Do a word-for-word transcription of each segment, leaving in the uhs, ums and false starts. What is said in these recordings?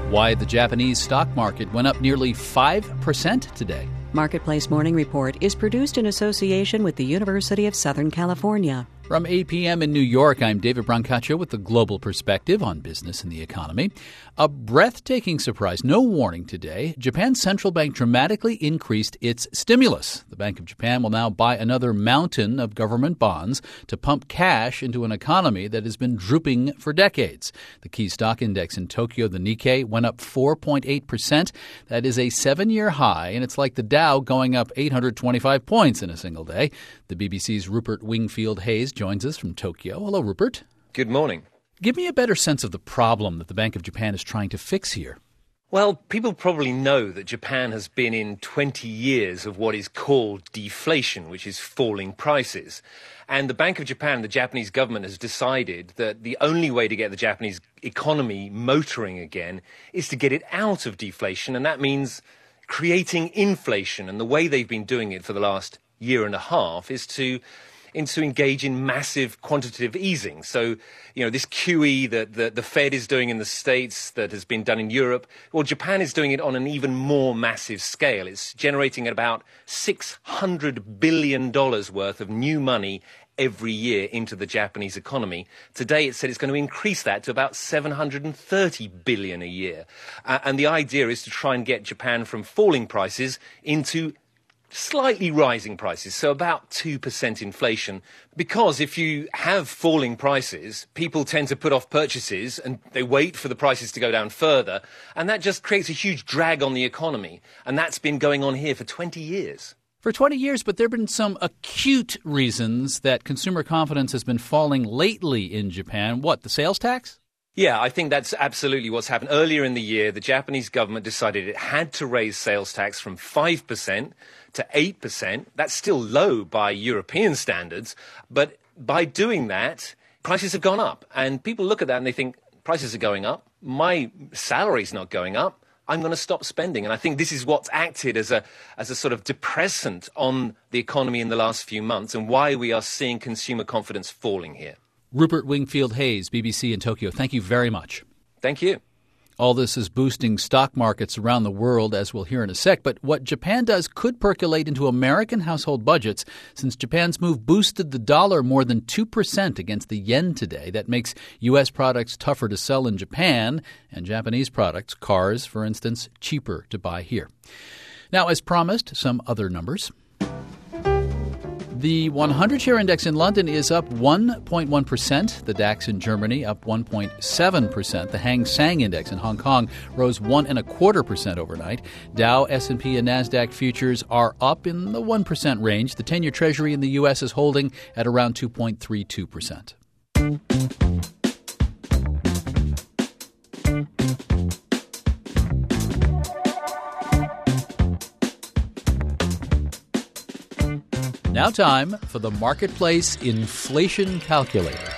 Why the Japanese stock market went up nearly five percent today. Marketplace Morning Report is produced in association with the University of Southern California. From eight p.m. in New York, I'm David Brancaccio with the global perspective on business and the economy. A breathtaking surprise, no warning today. Japan's central bank dramatically increased its stimulus. The Bank of Japan will now buy another mountain of government bonds to pump cash into an economy that has been drooping for decades. The key stock index in Tokyo, the Nikkei, went up four point eight percent. That is a seven-year high, and it's like the Dow going up eight hundred twenty-five points in a single day. The B B C's Rupert Wingfield Hayes joins us from Tokyo. Hello, Rupert. Good morning. Give me a better sense of the problem that the Bank of Japan is trying to fix here. Well, people probably know that Japan has been in twenty years of what is called deflation, which is falling prices. And the Bank of Japan, the Japanese government, has decided that the only way to get the Japanese economy motoring again is to get it out of deflation. And that means creating inflation. And the way they've been doing it for the last year and a half is to in to engage in massive quantitative easing. So, you know, this Q E that the, the Fed is doing in the States, that has been done in Europe, well, Japan is doing it on an even more massive scale. It's generating about six hundred billion dollars worth of new money every year into the Japanese economy. Today, it said it's going to increase that to about seven hundred thirty billion dollars a year. Uh, and the idea is to try and get Japan from falling prices into slightly rising prices, so about two percent inflation. Because if you have falling prices, people tend to put off purchases and they wait for the prices to go down further. And that just creates a huge drag on the economy. And that's been going on here for twenty years. For twenty years, but there have been some acute reasons that consumer confidence has been falling lately in Japan. What, the sales tax? Yeah, I think that's absolutely what's happened. Earlier in the year, the Japanese government decided it had to raise sales tax from five percent to eight percent. That's still low by European standards. But by doing that, prices have gone up. And people look at that and they think, prices are going up. My salary's not going up. I'm going to stop spending. And I think this is what's acted as a as a sort of depressant on the economy in the last few months and why we are seeing consumer confidence falling here. Rupert Wingfield Hayes, B B C in Tokyo. Thank you very much. Thank you. All this is boosting stock markets around the world, as we'll hear in a sec. But what Japan does could percolate into American household budgets, since Japan's move boosted the dollar more than two percent against the yen today. That makes U S products tougher to sell in Japan, and Japanese products, cars, for instance, cheaper to buy here. Now, as promised, some other numbers. The one hundred share index in London is up one point one percent. The DAX in Germany up one point seven percent. The Hang Seng index in Hong Kong rose one and a quarter percent overnight. Dow, S and P, and NASDAQ futures are up in the one percent range. The ten-year Treasury in the U S is holding at around two point three two percent. Now time for the Marketplace Inflation Calculator.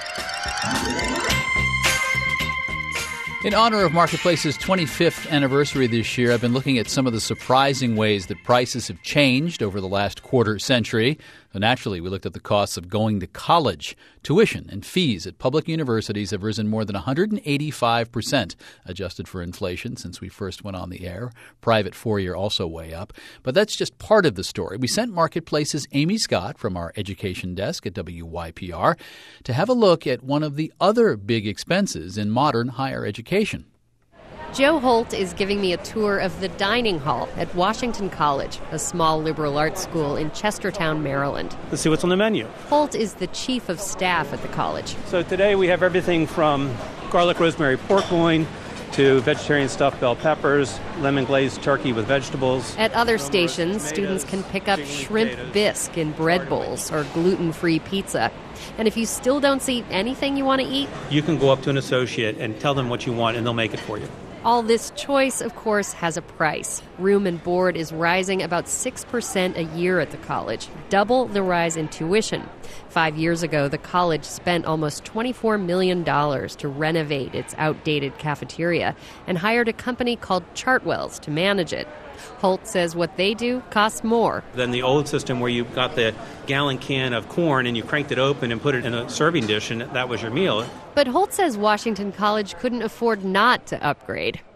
In honor of Marketplace's twenty-fifth anniversary this year, I've been looking at some of the surprising ways that prices have changed over the last quarter century. So naturally, we looked at the costs of going to college. Tuition and fees at public universities have risen more than one hundred eighty-five percent, adjusted for inflation since we first went on the air. Private four-year also way up. But that's just part of the story. We sent Marketplace's Amy Scott from our education desk at W Y P R to have a look at one of the other big expenses in modern higher education. Joe Holt is giving me a tour of the dining hall at Washington College, a small liberal arts school in Chestertown, Maryland. Let's see what's on the menu. Holt is the chief of staff at the college. So today we have everything from garlic rosemary pork loin to vegetarian stuffed bell peppers, lemon glazed turkey with vegetables. At other stations, students can pick up shrimp bisque in bread bowls or gluten-free pizza. And if you still don't see anything you want to eat, you can go up to an associate and tell them what you want and they'll make it for you. All this choice, of course, has a price. Room and board is rising about six percent a year at the college, double the rise in tuition. Five years ago, the college spent almost twenty-four million dollars to renovate its outdated cafeteria and hired a company called Chartwells to manage it. Holt says what they do costs more than the old system where you got the gallon can of corn and you cranked it open and put it in a serving dish and that was your meal. But Holt says Washington College couldn't afford not to upgrade.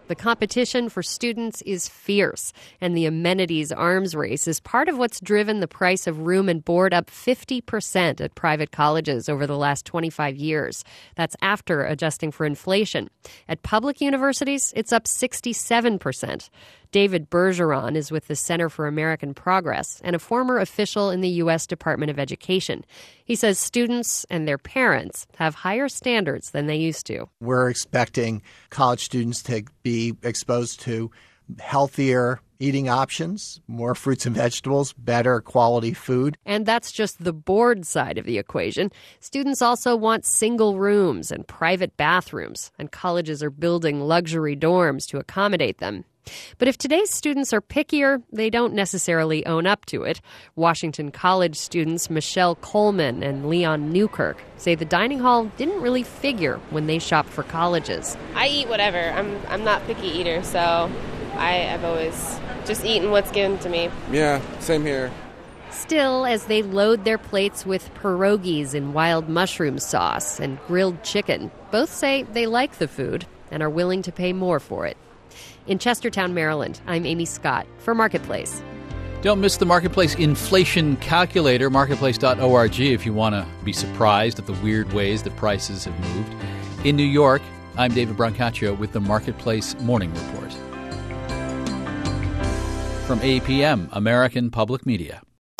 The competition for students is fierce, and the amenities arms race is part of what's driven the price of room and board up fifty percent at private colleges over the last twenty-five years. That's after adjusting for inflation. At public universities, it's up sixty-seven percent. David Bergeron is with the Center for American Progress and a former official in the U S Department of Education. He says students and their parents have higher standards than they used to. We're expecting college students to be exposed to healthier eating options, more fruits and vegetables, better quality food. And that's just the board side of the equation. Students also want single rooms and private bathrooms, and colleges are building luxury dorms to accommodate them. But if today's students are pickier, they don't necessarily own up to it. Washington College students Michelle Coleman and Leon Newkirk say the dining hall didn't really figure when they shopped for colleges. I eat whatever. I'm I'm not a picky eater, so I, I've always just eaten what's given to me. Yeah, same here. Still, as they load their plates with pierogies in wild mushroom sauce and grilled chicken, both say they like the food and are willing to pay more for it. In Chestertown, Maryland, I'm Amy Scott for Marketplace. Don't miss the Marketplace Inflation Calculator, marketplace dot org, if you want to be surprised at the weird ways that prices have moved. In New York, I'm David Brancaccio with the Marketplace Morning Report. From A P M, American Public Media.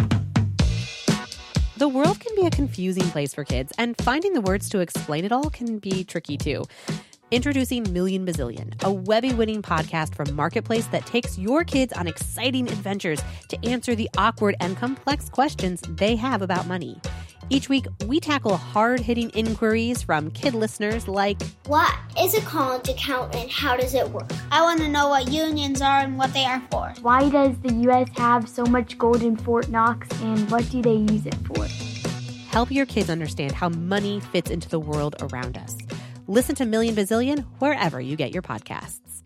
The world can be a confusing place for kids, and finding the words to explain it all can be tricky too. Introducing Million Bazillion, a Webby-winning podcast from Marketplace that takes your kids on exciting adventures to answer the awkward and complex questions they have about money. Each week, we tackle hard-hitting inquiries from kid listeners like, what is a college account and how does it work? I want to know what unions are and what they are for. Why does the U S have so much gold in Fort Knox and what do they use it for? Help your kids understand how money fits into the world around us. Listen to Million Bazillion wherever you get your podcasts.